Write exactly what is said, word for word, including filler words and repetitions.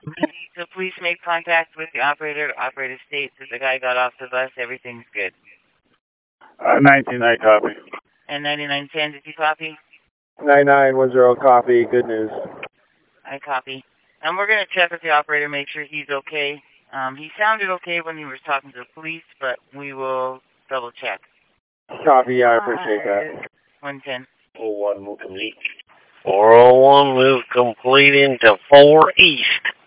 So please make contact with the operator. Operator states that the guy got off the bus. Everything's good. Uh, nineteen, I copy. And ninety-nine ten, did you copy? nine nine one zero, copy. Good news. I copy. And we're going to check with the operator, make sure he's okay. Um, he sounded okay when he was talking to the police, but we will double check. Copy, yeah, I appreciate that. one ten. four oh one, move complete. four oh one, move complete into four east.